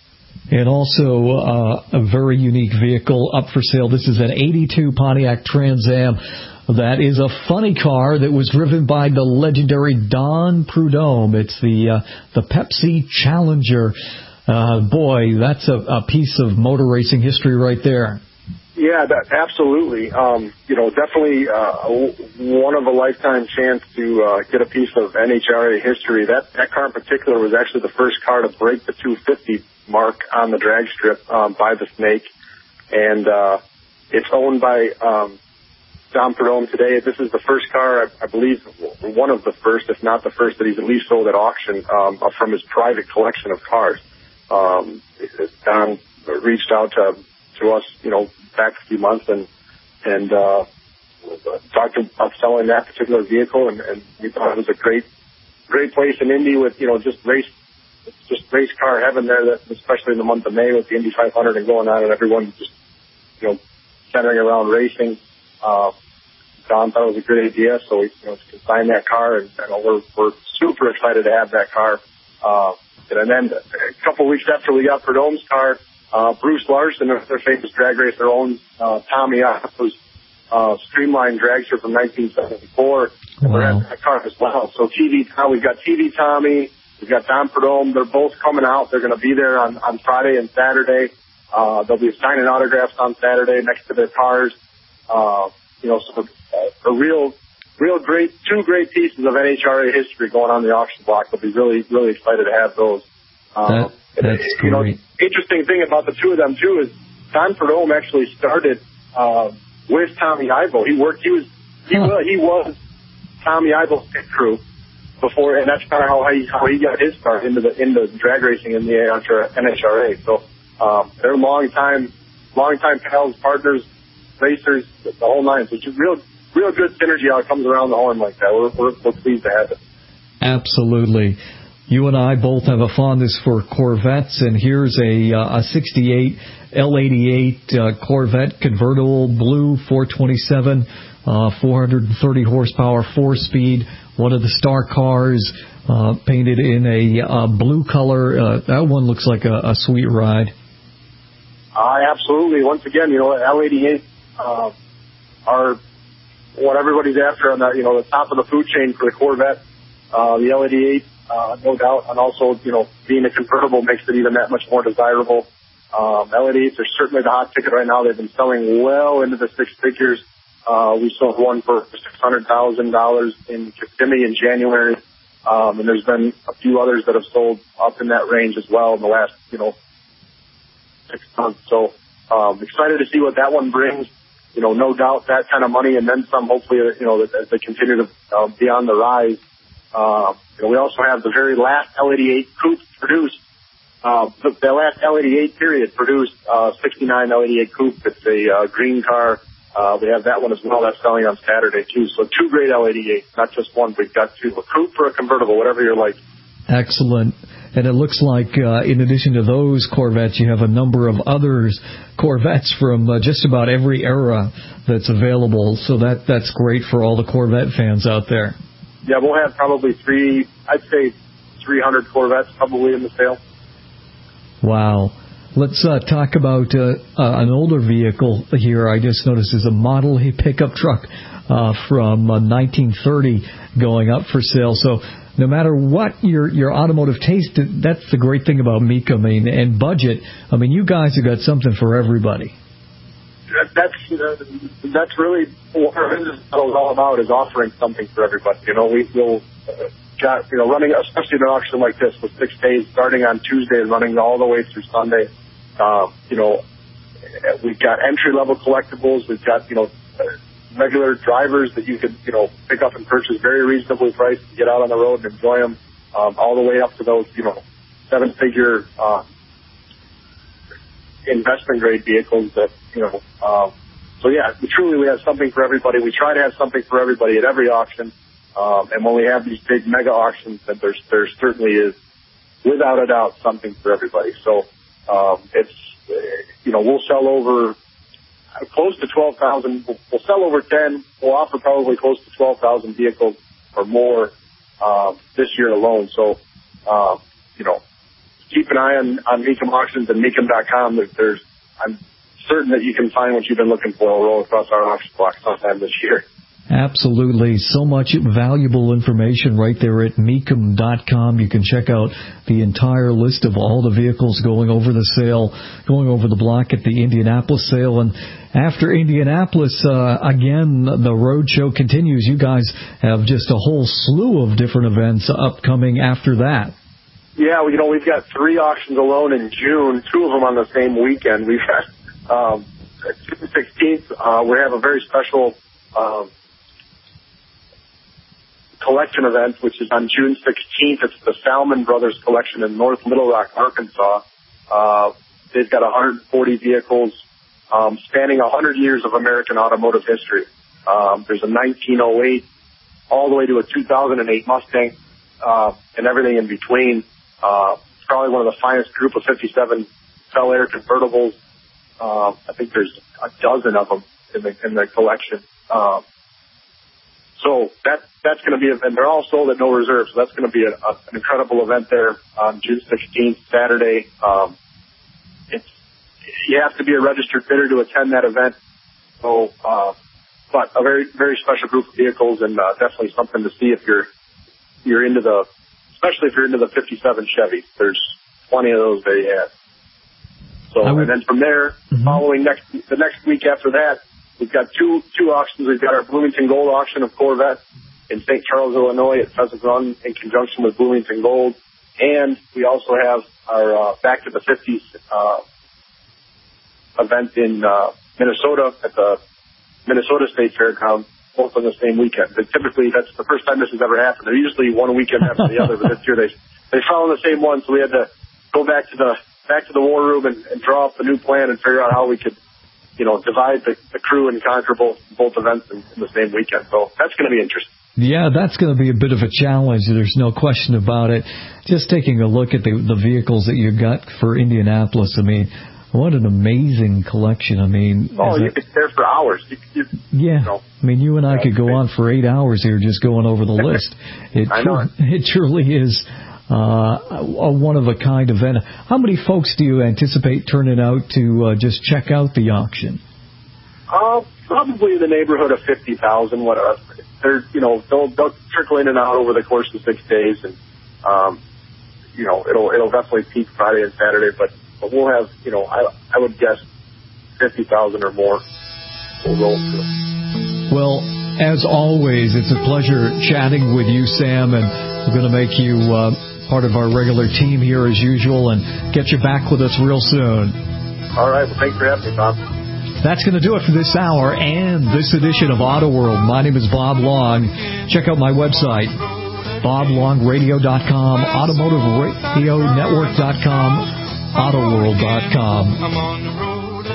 And also uh, a very unique vehicle up for sale. This is an eighty-two Pontiac Trans Am. That is a funny car that was driven by the legendary Don Prudhomme. It's the uh, the Pepsi Challenger. Uh, boy, that's a, a piece of motor racing history right there. Yeah, that, absolutely. Um, you know, definitely uh, one of a lifetime chance to uh, get a piece of N H R A history. That that car in particular was actually the first car to break the two fifty mark on the drag strip um, by the Snake, and uh, it's owned by um, Don Prudhomme today. This is the first car, I, I believe, one of the first, if not the first, that he's at least sold at auction um, from his private collection of cars. Um, Don reached out to, to us, you know, back a few months and, and, uh, talked about selling that particular vehicle. And, and we thought it was a great, great place in Indy with, you know, just race, just race car heaven there, that, especially in the month of May with the Indy five hundred and going on and everyone just, you know, centering around racing. Uh, Don thought it was a good idea. So we, you know, consigned that car and, and we're, we're super excited to have that car. Uh, And then a couple of weeks after we got Prudhomme's car, Uh, Bruce Larson, their famous drag racer, owns uh, Tommy Otto's uh, streamlined dragster from nineteen seventy-four. Wow. We're at that car as well. So T V Tommy, we've got T V Tommy, we've got Don Prudhomme. They're both coming out. They're going to be there on, on Friday and Saturday. Uh, they'll be signing autographs on Saturday next to their cars. Uh, you know, so uh, a real, real great, two great pieces of N H R A history going on the auction block. They'll be really, really excited to have those. Uh, that, that's it, you know, great. Interesting thing about the two of them too is Don Prudhomme actually started uh, with Tommy Ivo. He worked. He was. He huh. was. He was Tommy Ivo's pit crew before, and that's kind of how he how he got his start into the into drag racing in the N H R A. So um, they're long time, long time pals, partners, racers, the whole nine. So it's real, real good synergy how it comes around the horn like that. We're we're, we're pleased to have it. Absolutely. You and I both have a fondness for Corvettes, and here's a uh, a sixty-eight L eighty-eight uh, Corvette convertible, blue, four twenty-seven, uh, four hundred thirty horsepower, four-speed, one of the star cars, uh, painted in a uh, blue color. Uh, that one looks like a, a sweet ride. Uh, absolutely. Once again, you know, L eighty-eight uh, are what everybody's after on the, you know, the top of the food chain for the Corvette. Uh, the L eighty-eight. Uh, no doubt, and also, you know, being a convertible makes it even that much more desirable. Um, L eighty-eights are certainly the hot ticket right now. They've been selling well into the six figures. Uh, we sold one for six hundred thousand dollars in Kissimmee in January, um, and there's been a few others that have sold up in that range as well in the last, you know, six months. So, um, excited to see what that one brings. You know, no doubt that kind of money and then some, hopefully, you know, as they continue to uh, be on the rise. Uh, you know, we also have the very last L eighty-eight coupe produced, uh, the, the last L eighty-eight period produced, uh, sixty-nine L eighty-eight coupe. It's a, uh, green car. Uh, we have that one as well. That's selling on Saturday too. So two great L eighty-eights, not just one. We've got two, a coupe or a convertible, whatever you're like. Excellent. And it looks like, uh, in addition to those Corvettes, you have a number of others Corvettes from uh, just about every era that's available. So that, that's great for all the Corvette fans out there. Yeah, we'll have probably three, I'd say three hundred Corvettes probably in the sale. Wow. Let's uh, talk about uh, uh, an older vehicle here. I just noticed is a Model A pickup truck uh, from uh, nineteen thirty going up for sale. So no matter what your your automotive taste, that's the great thing about Mecum. I mean, and budget. I mean, you guys have got something for everybody. That's uh, that's really what our business model is all about, is offering something for everybody. You know, we will uh, got you know running, especially an auction like this with six days starting on Tuesday and running all the way through Sunday. Uh, you know, we've got entry level collectibles. We've got you know regular drivers that you could you know pick up and purchase very reasonably priced to get out on the road and enjoy them, um, all the way up to those you know seven figure. Uh, investment grade vehicles that, you know, um, so yeah, truly we have something for everybody. We try to have something for everybody at every auction. Um, and when we have these big mega auctions, then there's, there certainly is, without a doubt, something for everybody. So, um, it's, uh, you know, we'll sell over close to twelve thousand. We'll, we'll sell over ten. We'll offer probably close to twelve thousand vehicles or more, um, this year alone. So, um, you know, keep an eye on, on Mecum Auctions and Mecum dot com. There, there's, I'm certain that you can find what you've been looking for all across our auction block sometime this year. Absolutely. So much valuable information right there at Mecum dot com. You can check out the entire list of all the vehicles going over the sale, going over the block at the Indianapolis sale. And after Indianapolis, uh, again, the road show continues. You guys have just a whole slew of different events upcoming after that. Yeah, well, you know, we've got three auctions alone in June, two of them on the same weekend. We've got um, June sixteenth, uh, we have a very special um, collection event, which is on June sixteenth. It's the Salmon Brothers Collection in North Little Rock, Arkansas. Uh, they've got one hundred forty vehicles um, spanning one hundred years of American automotive history. Um, there's a nineteen oh eight all the way to a two thousand eight Mustang uh, and everything in between. Uh, it's probably one of the finest group of fifty-seven Bel Air convertibles. Uh, I think there's a dozen of them in the, in the collection. Um, so that, that's going to be, and they're all sold at no reserve. So that's going to be a, a, an incredible event there on June sixteenth, Saturday. Um, it's, you have to be a registered bidder to attend that event. So, uh, but a very, very special group of vehicles, and uh, definitely something to see if you're you're into the, especially if you're into the fifty-seven Chevy. There's plenty of those there yet. So, and then from there, mm-hmm. following next the next week after that, we've got two two auctions. We've got our Bloomington Gold auction of Corvette in Saint Charles, Illinois at Pheasant Run in conjunction with Bloomington Gold. And we also have our uh, Back to the fifties uh, event in uh, Minnesota at the Minnesota State Fairground, both on the same weekend. But typically, that's the first time this has ever happened. They're usually one weekend after the other, but this year they they fell on the same one, so we had to go back to the back to the war room and, and draw up a new plan and figure out how we could, you know, divide the, the crew and conquer both both events in, in the same weekend. So that's going to be interesting. Yeah, that's going to be a bit of a challenge. There's no question about it. Just taking a look at the, the vehicles that you got for Indianapolis, I mean, what an amazing collection. I mean, oh, you could stay there for hours. You, you, yeah, you know, I mean, you and I could go on for eight hours here just going over the list. It, I know. It truly is uh, a one-of-a-kind event. How many folks do you anticipate turning out to uh, just check out the auction? Uh, probably in the neighborhood of fifty thousand. What uh, they're, you know, they'll, they'll trickle in and out over the course of six days, and um, you know, it'll it'll definitely peak Friday and Saturday, but but we'll have, you know, I I would guess fifty thousand or more will roll through. Well, as always, it's a pleasure chatting with you, Sam, and we're going to make you uh, part of our regular team here as usual, and get you back with us real soon. All right. Well, thanks for having me, Bob. That's going to do it for this hour and this edition of Auto World. My name is Bob Long. Check out my website, bob long radio dot com, automotive radio network dot com, auto world dot com.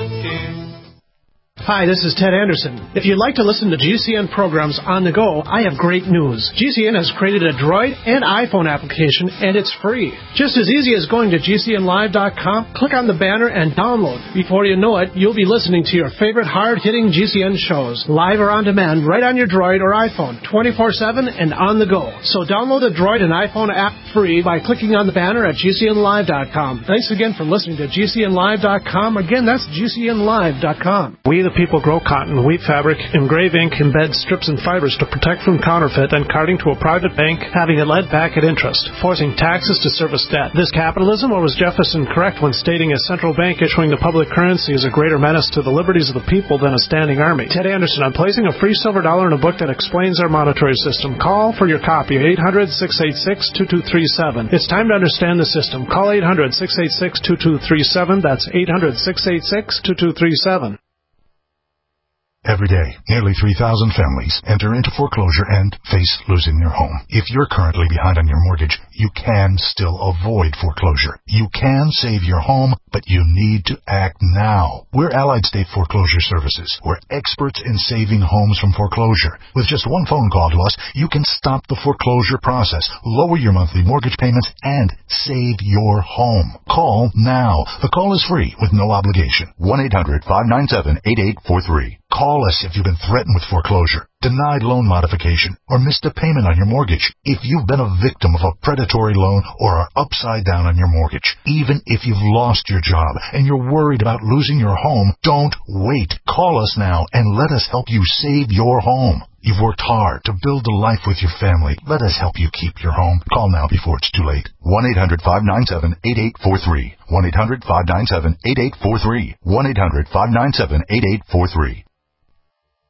Hi, this is Ted Anderson. If you'd like to listen to G C N programs on the go, I have great news. G C N has created a Droid and iPhone application, and it's free. Just as easy as going to G C N live dot com, click on the banner, and download. Before you know it, you'll be listening to your favorite hard-hitting G C N shows, live or on demand, right on your Droid or iPhone, twenty-four seven and on the go. So download the Droid and iPhone app free by clicking on the banner at G C N live dot com. Thanks again for listening to G C N live dot com. Again, that's G C N live dot com. We the people grow cotton, wheat fabric, engrave ink, embed strips and fibers to protect from counterfeit and carting to a private bank, having it led back at interest, forcing taxes to service debt. This capitalism, or was Jefferson correct when stating a central bank issuing the public currency is a greater menace to the liberties of the people than a standing army? Ted Anderson, I'm placing a free silver dollar in a book that explains our monetary system. Call for your copy, eight hundred, six eight six, two two three seven. It's time to understand the system. Call eight hundred, six eight six, two two three seven. That's eight hundred, six eight six, two two three seven. Every day, nearly three thousand families enter into foreclosure and face losing their home. If you're currently behind on your mortgage, you can still avoid foreclosure. You can save your home, but you need to act now. We're Allied State Foreclosure Services. We're experts in saving homes from foreclosure. With just one phone call to us, you can stop the foreclosure process, lower your monthly mortgage payments, and save your home. Call now. The call is free with no obligation. one eight hundred, five nine seven, eight eight four three. Call us if you've been threatened with foreclosure, denied loan modification, or missed a payment on your mortgage. If you've been a victim of a predatory loan or are upside down on your mortgage, even if you've lost your job and you're worried about losing your home, don't wait. Call us now and let us help you save your home. You've worked hard to build a life with your family. Let us help you keep your home. Call now before it's too late. one eight hundred, five nine seven, eight eight four three. one eight hundred, five nine seven, eight eight four three. one eight hundred, five nine seven, eight eight four three.